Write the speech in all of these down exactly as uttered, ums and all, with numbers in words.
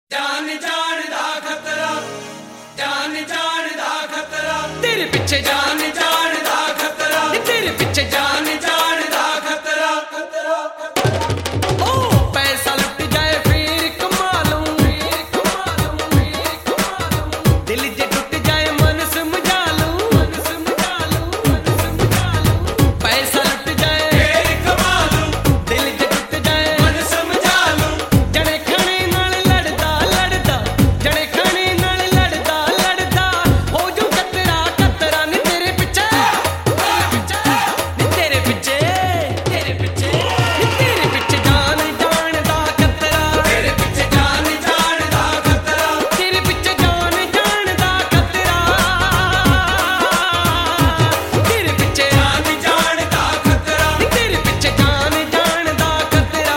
जान जान दा खतरा, जान जान दा खतरा, तेरे पीछे जान जान दा खतरा, तेरे पीछे जान जान दा खतरा, खतरा, खतरा। ओ पैसा लुट जाए फिर कमा लूं, फिर कमा लूं, फिर कमा लूं, दिल जे टूट जाए मन समझा लूं, मन समझा लूं, मन समझा लूं, पैसा लुट जाए फिर कमा लूं, दिल जे टूट जाए मन समझा लूं, जने खाने नाल लड़दा लड़दा, जने खाने नाल लड़दा लड़दा, हो जू कतरा कतरा नी तेरे पिछे, नी तेरे पिछे, तेरे पिछे, नी तेरे पिछे जान जान दा खतरा, तेरे पिछे जान जान दा खतरा, तेरे पिछे जान जान दा खतरा, तेरे पिछे जान जान दा खतरा, नी तेरे पिछे जान जान दा खतरा।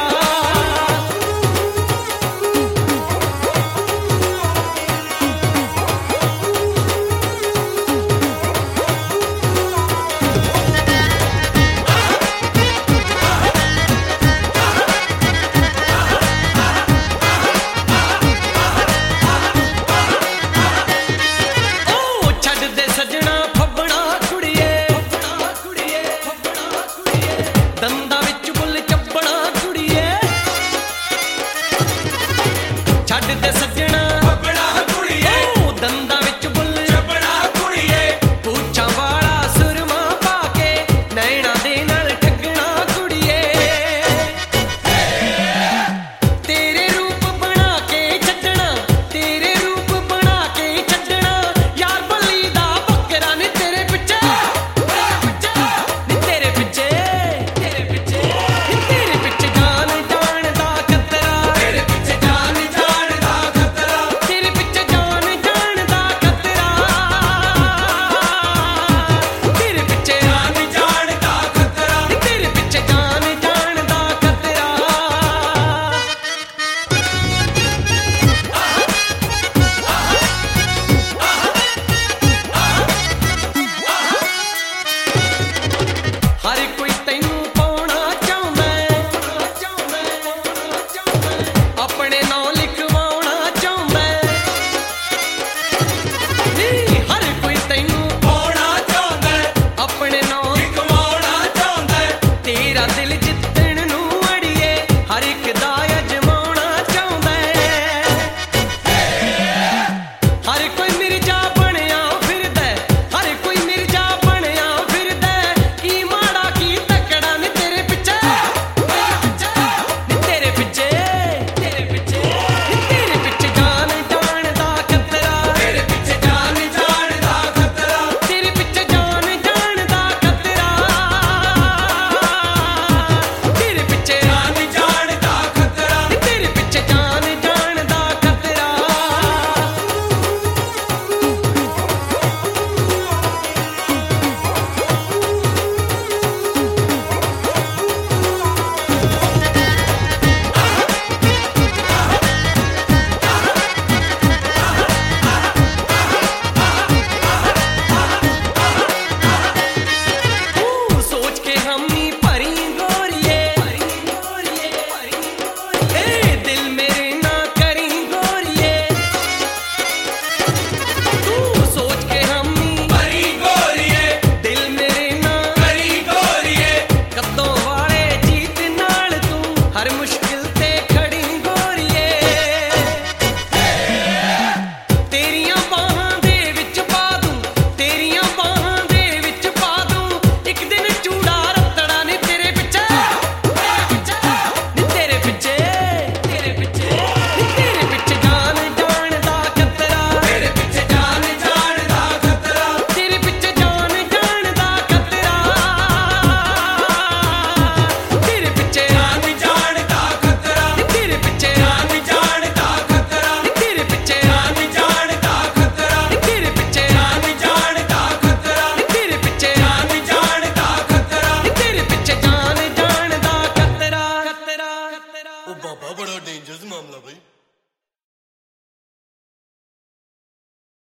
ओ छੱਡ ਦੇ ਸਜਣਾ ਫੱਬਣਾ ਕੁੜੀਏ, ਫੱਬਣਾ ਕੁੜੀਏ, ਫੱਬਣਾ ਕੁੜੀਏ, ਦੰਦਾਂ ਵਿੱਚ ਬੁੱਲ ਚੱਬਣਾ ਕੁੜੀਏ, ਛੱਡ ਦੇ ਸਜਣਾ ਫੱਬਣਾ ਕੁੜੀਏ, ਓ ਦੰਦਾਂ